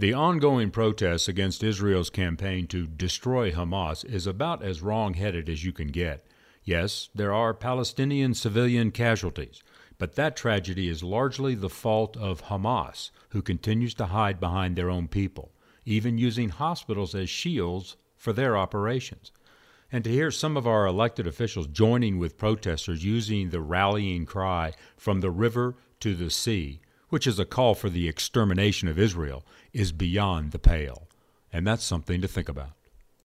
The ongoing protests against Israel's campaign to destroy Hamas is about as wrong-headed as you can get. Yes, there are Palestinian civilian casualties, but that tragedy is largely the fault of Hamas, who continues to hide behind their own people, even using hospitals as shields for their operations. And to hear some of our elected officials joining with protesters using the rallying cry, "From the river to the sea," which is a call for the extermination of Israel, is beyond the pale. And that's something to think about.